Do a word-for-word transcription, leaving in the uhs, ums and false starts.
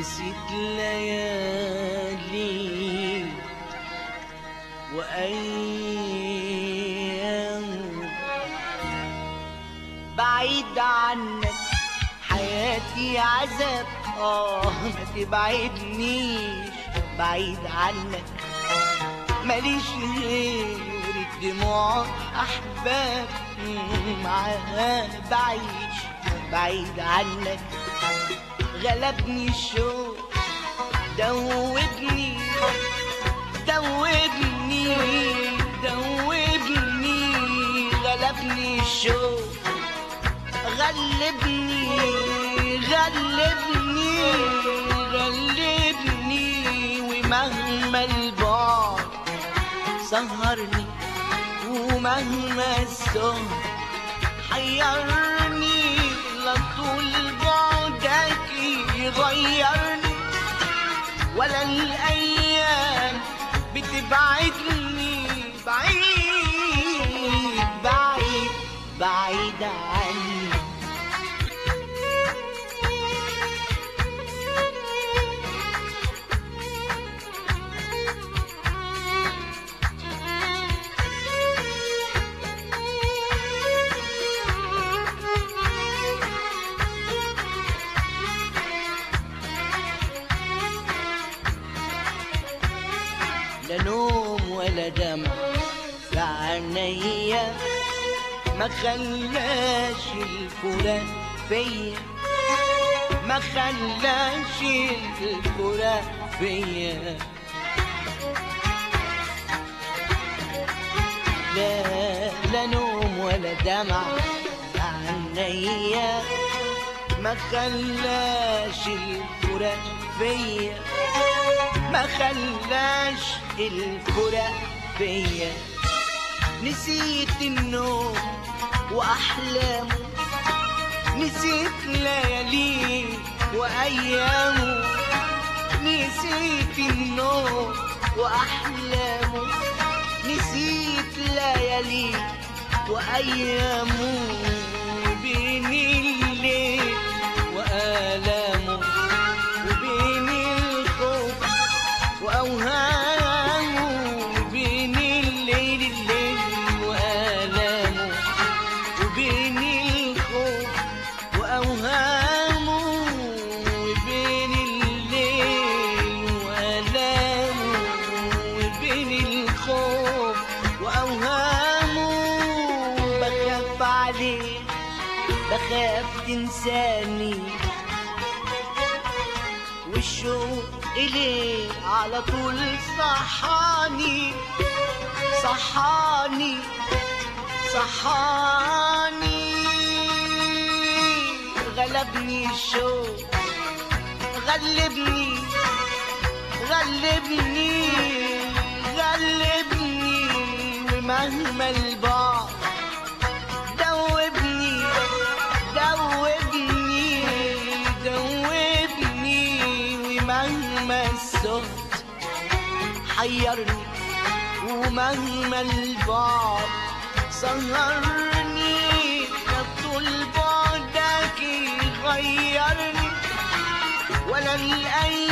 نسيت ليالي وأيام بعيد عنك حياتي عذاب. آه ما تبعدنيش بعيد عنك، ماليش غير الدموع أحباب معاها بعيش بعيد عنك. غلبني الشوق دوبني دوبني دوبني، غلبني الشوق غلبني غلبني غلبني، ومهما البعد سهرني ومهما السهر حيرني، لا طول بعدك يغيرني ولا الأيام بتبعدني بعيد بعيد بعيد عني. لا نوم ولا دمع في عينيا، ما خلاش الفراق فيا، ما خلاش الفراق فيا. لا لا نوم ولا دمع في عينيا، ما خلاش الفراق فيا، ما خلاش الفراق فيا. نسيت النوم وأحلامه، نسيت لياليه وأيامه، نسيت النوم وأحلامه، نسيت لياليه وأيامه، بين الليل وآلامه وبين الخوف وأوهامه، بين الليل الليل وآلامه وبين الخوف وأوهامه، وبين الليل وآلامه وبين الخوف وأوهامه. بخاف عليك بخاف تنساني، والشوق إليه على طول صحاني صحاني صحاني. غلبني الشوق غلبني غلبني غلبني، ومهما البعد دوبني دوبني دوبني، ومهما السهر حيرني ومهما البعد سهرني، لا طول بعدك يغيرني ولا الأيام